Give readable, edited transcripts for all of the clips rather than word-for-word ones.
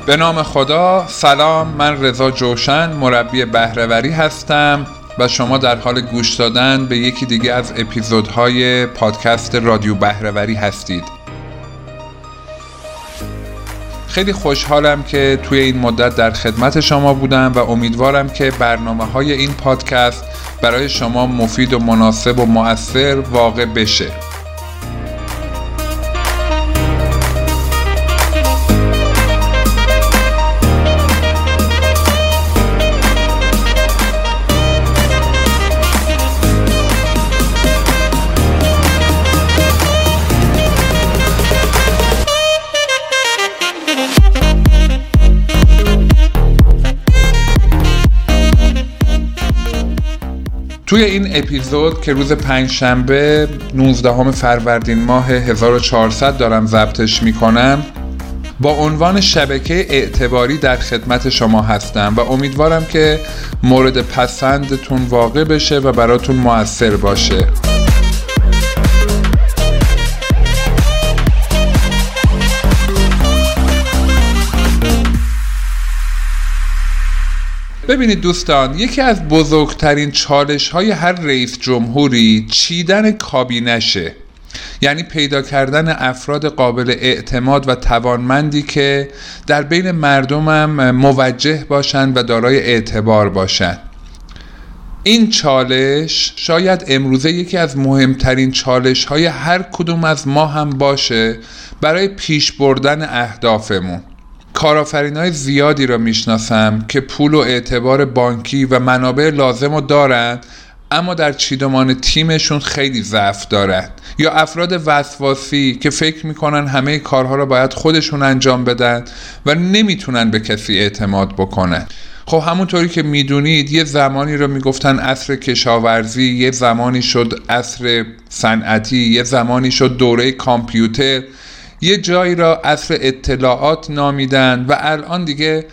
به نام خدا. سلام، من رضا جوشن، مربی بهره‌وری هستم و شما در حال گوش دادن به یکی دیگه از اپیزودهای پادکست رادیو بهره‌وری هستید. خیلی خوشحالم که توی این مدت در خدمت شما بودم و امیدوارم که برنامه‌های این پادکست برای شما مفید و مناسب و مؤثر واقع بشه. توی این اپیزود که روز پنجشنبه 19 فروردین ماه 1400 دارم ضبطش میکنم، با عنوان شبکه اعتباری در خدمت شما هستم و امیدوارم که مورد پسندتون واقع بشه و براتون مؤثر باشه. ببینید دوستان، یکی از بزرگترین چالش‌های هر رئیس جمهوری چیدن کابینشه، یعنی پیدا کردن افراد قابل اعتماد و توانمندی که در بین مردمم موجه باشن و دارای اعتبار باشن. این چالش شاید امروزه یکی از مهمترین چالش‌های هر کدوم از ما هم باشه برای پیش بردن اهدافمون. کارآفرینای زیادی را میشناسم که پول و اعتبار بانکی و منابع لازم رو دارن، اما در چیدمان تیمشون خیلی ضعف دارن، یا افراد وسواسی که فکر میکنن همه کارها را باید خودشون انجام بدن و نمیتونن به کسی اعتماد بکنن. خب همونطوری که میدونید یه زمانی رو میگفتن عصر کشاورزی، یه زمانی شد عصر صنعتی، یه زمانی شد دوره کامپیوتر، یه جایی را عصر اطلاعات نامیدن و الان دیگه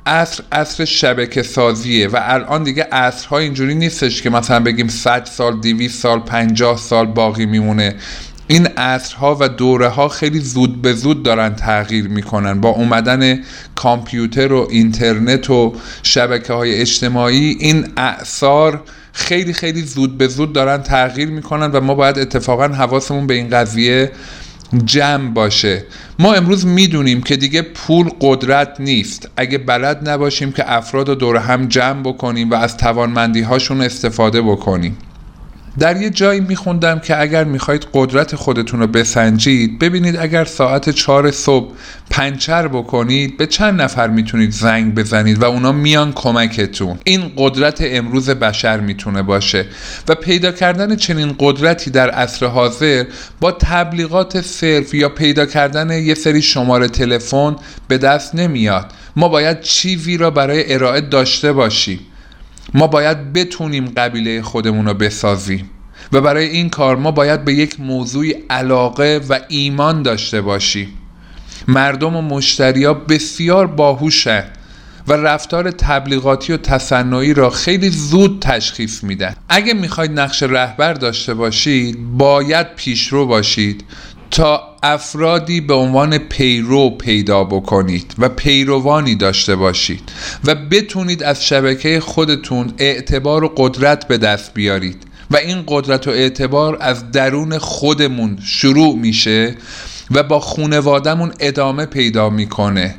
عصر شبکه سازیه و الان دیگه عصرها اینجوری نیستش که مثلا بگیم 100 سال 200 سال 50 سال باقی میمونه. این عصرها و دوره ها خیلی زود به زود دارن تغییر میکنن. با اومدن کامپیوتر و اینترنت و شبکه های اجتماعی این اعصار خیلی خیلی زود به زود دارن تغییر میکنن و ما باید اتفاقا حواسمون به این قضیه جمع باشه. ما امروز میدونیم که دیگه پول قدرت نیست اگه بلد نباشیم که افراد رو دور هم جمع بکنیم و از توانمندی هاشون استفاده بکنیم. در یه جایی میخوندم که اگر میخواید قدرت خودتون رو بسنجید، ببینید اگر ساعت 4 صبح پنچر بکنید به چند نفر میتونید زنگ بزنید و اونا میان کمکتون. این قدرت امروز بشر میتونه باشه و پیدا کردن چنین قدرتی در عصر حاضر با تبلیغات صرف یا پیدا کردن یه سری شماره تلفن به دست نمیاد. ما باید چیزی را برای ارائه داشته باشیم. ما باید بتونیم قبیله خودمون رو بسازیم و برای این کار ما باید به یک موضوعی علاقه و ایمان داشته باشیم. مردم و مشتریا بسیار باهوشن و رفتار تبلیغاتی و تصنعی را خیلی زود تشخیص میدن. اگه میخواید نقش رهبر داشته باشید باید پیشرو باشید تا افرادی به عنوان پیرو پیدا بکنید و پیروانی داشته باشید و بتونید از شبکه خودتون اعتبار و قدرت به دست بیارید و این قدرت و اعتبار از درون خودمون شروع میشه و با خانواده‌مون ادامه پیدا میکنه،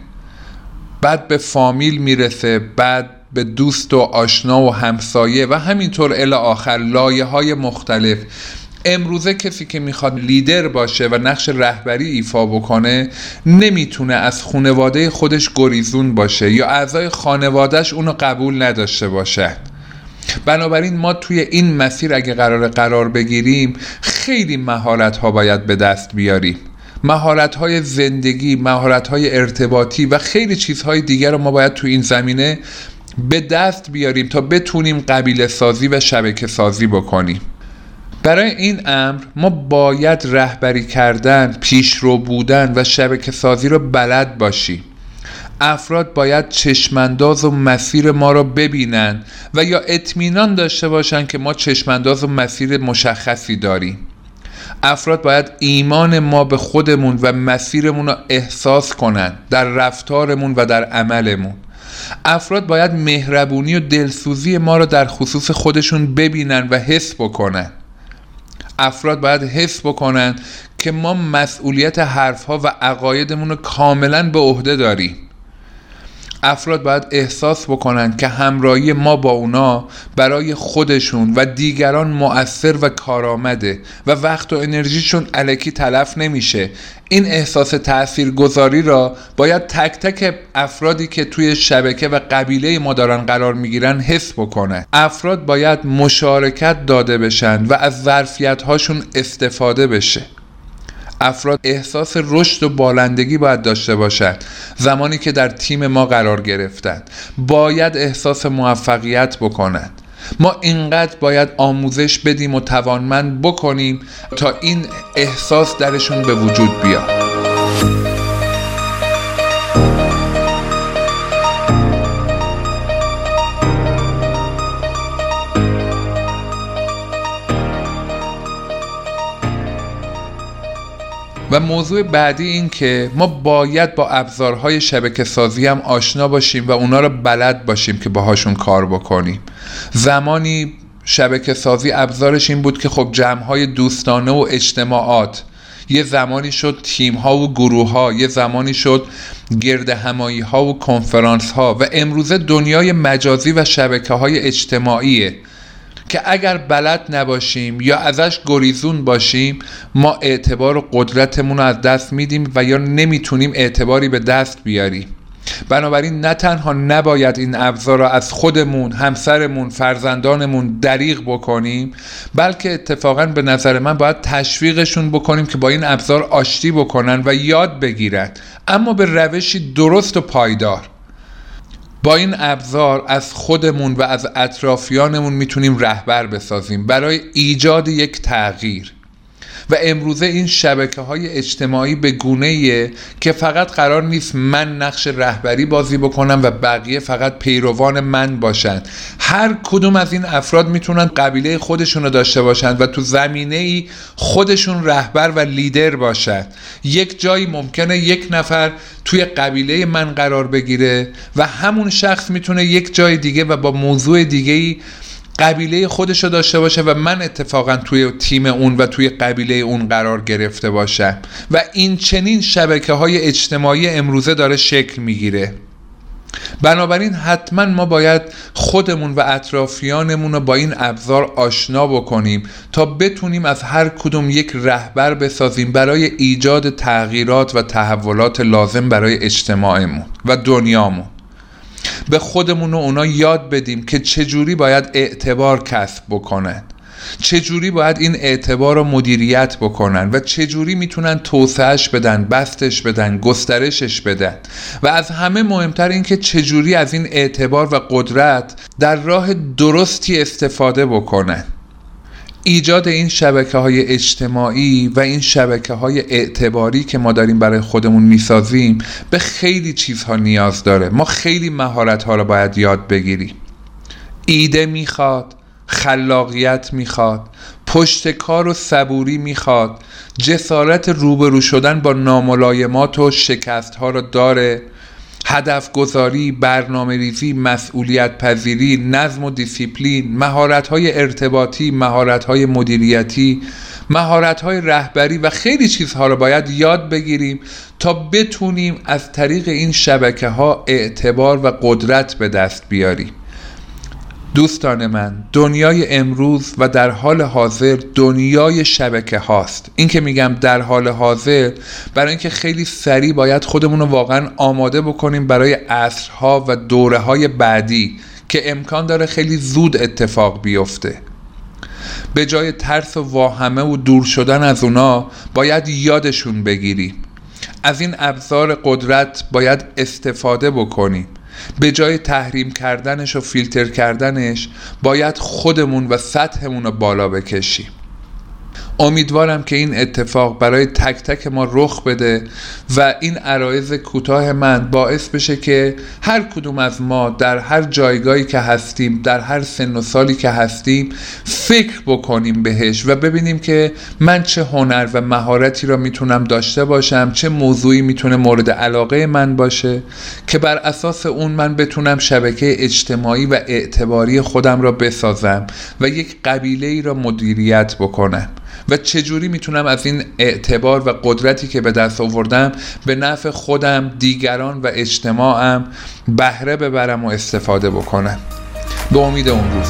بعد به فامیل میرسه، بعد به دوست و آشنا و همسایه و همینطور الی آخر لایه‌های مختلف. امروزه کسی که میخواد لیدر باشه و نقش رهبری ایفا بکنه نمیتونه از خانواده خودش گریزون باشه یا اعضای خانوادهش اونو قبول نداشته باشه. بنابراین ما توی این مسیر اگه قرار بگیریم خیلی مهارت‌ها باید به دست بیاریم. مهارت‌های زندگی، مهارت‌های ارتباطی و خیلی چیزهای دیگر رو ما باید توی این زمینه به دست بیاریم تا بتونیم قبیله سازی و شبکه سازی بکنیم. برای این امر ما باید رهبری کردن، پیشرو بودن و شبکه سازی رو بلد باشیم. افراد باید چشمانداز و مسیر ما رو ببینن و یا اطمینان داشته باشن که ما چشمانداز و مسیر مشخصی داریم. افراد باید ایمان ما به خودمون و مسیرمون رو احساس کنن در رفتارمون و در عملمون. افراد باید مهربونی و دلسوزی ما رو در خصوص خودشون ببینن و حس بکنن. افراد باید حس بکنن که ما مسئولیت حرفها و عقایدمون رو کاملا به عهده داریم. افراد باید احساس بکنن که همراهی ما با اونا برای خودشون و دیگران مؤثر و کارآمده و وقت و انرژیشون الکی تلف نمیشه. این احساس تاثیرگذاری را باید تک تک افرادی که توی شبکه و قبیله ما دارن قرار میگیرن حس بکنن. افراد باید مشارکت داده بشن و از ظرفیت‌هاشون استفاده بشه. افراد احساس رشد و بالندگی باید داشته باشند. زمانی که در تیم ما قرار گرفتن باید احساس موفقیت بکنند. ما اینقدر باید آموزش بدیم و توانمند بکنیم تا این احساس درشون به وجود بیاد. و موضوع بعدی این که ما باید با ابزارهای شبکه سازی هم آشنا باشیم و اونا رو بلد باشیم که باهاشون کار بکنیم. زمانی شبکه سازی ابزارش این بود که خب جمعهای دوستانه و اجتماعات، یه زمانی شد تیم‌ها و گروه‌ها، یه زمانی شد گرد همایی‌ها و کنفرانس‌ها و امروزه دنیای مجازی و شبکه‌های اجتماعیه که اگر بلد نباشیم یا ازش گریزون باشیم ما اعتبار و قدرتمون رو از دست میدیم و یا نمیتونیم اعتباری به دست بیاریم. بنابراین نه تنها نباید این ابزار را از خودمون، همسرمون، فرزندانمون دریغ بکنیم، بلکه اتفاقا به نظر من باید تشویقشون بکنیم که با این ابزار آشتی بکنن و یاد بگیرن، اما به روشی درست و پایدار. با این ابزار از خودمون و از اطرافیانمون میتونیم رهبر بسازیم برای ایجاد یک تغییر. و امروزه این شبکه‌های اجتماعی به گونه‌ایه که فقط قرار نیست من نقش رهبری بازی بکنم و بقیه فقط پیروان من باشن. هر کدوم از این افراد میتونن قبیله خودشون رو داشته باشن و تو زمینه‌ای خودشون رهبر و لیدر باشن. یک جایی ممکنه یک نفر توی قبیله من قرار بگیره و همون شخص میتونه یک جای دیگه و با موضوع دیگه‌ای قبیله خودشو داشته باشه و من اتفاقا توی تیم اون و توی قبیله اون قرار گرفته باشم و این چنین شبکه‌های اجتماعی امروزه داره شکل میگیره. بنابراین حتما ما باید خودمون و اطرافیانمون رو با این ابزار آشنا بکنیم تا بتونیم از هر کدوم یک رهبر بسازیم برای ایجاد تغییرات و تحولات لازم برای اجتماعمون و دنیامون. به خودمون و اونا یاد بدیم که چجوری باید اعتبار کسب بکنن، چجوری باید این اعتبار رو مدیریت بکنن و چجوری میتونن توسعهش بدن، بستش بدن، گسترشش بدن و از همه مهمتر این که چجوری از این اعتبار و قدرت در راه درستی استفاده بکنن. ایجاد این شبکه‌های اجتماعی و این شبکه‌های اعتباری که ما داریم برای خودمون میسازیم به خیلی چیزها نیاز داره. ما خیلی مهارت‌ها رو باید یاد بگیریم. ایده میخواد، خلاقیت میخواد، پشت کار و صبوری میخواد، جسارت روبرو شدن با ناملایمات و شکست‌ها رو داره، هدف گذاری، برنامه ریزی، مسئولیت پذیری، نظم و دیسیپلین، مهارت‌های ارتباطی، مهارت‌های مدیریتی، مهارت‌های رهبری و خیلی چیزها رو باید یاد بگیریم تا بتونیم از طریق این شبکه‌ها اعتبار و قدرت به دست بیاریم. دوستان من، دنیای امروز و در حال حاضر دنیای شبکه هاست. این که میگم در حال حاضر برای اینکه خیلی سریع باید خودمون رو واقعا آماده بکنیم برای عصرها و دوره‌های بعدی که امکان داره خیلی زود اتفاق بیفته. به جای ترس و واهمه و دور شدن از اونا باید یادشون بگیریم. از این ابزار قدرت باید استفاده بکنیم. به جای تحریم کردنش و فیلتر کردنش باید خودمون و سطحمون رو بالا بکشیم. امیدوارم که این اتفاق برای تک تک ما رخ بده و این عرایض کوتاه من باعث بشه که هر کدوم از ما در هر جایگاهی که هستیم، در هر سن و سالی که هستیم، فکر بکنیم بهش و ببینیم که من چه هنر و مهارتی را میتونم داشته باشم، چه موضوعی میتونه مورد علاقه من باشه که بر اساس اون من بتونم شبکه اجتماعی و اعتباری خودم را بسازم و یک قبیله‌ای را مدیریت بکنم و چجوری میتونم از این اعتبار و قدرتی که به دست آوردم به نفع خودم، دیگران و اجتماعم بهره ببرم و استفاده بکنم. به امید اون روز.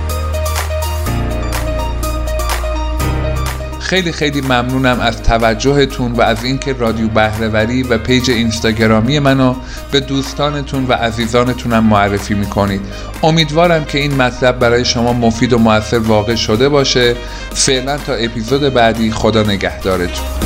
خیلی خیلی ممنونم از توجهتون و از اینکه رادیو بهره‌وری و پیج اینستاگرامی منو به دوستانتون و عزیزانتونم معرفی میکنید. امیدوارم که این مطلب برای شما مفید و مؤثر واقع شده باشه. فعلا تا اپیزود بعدی، خدا نگهدارتون.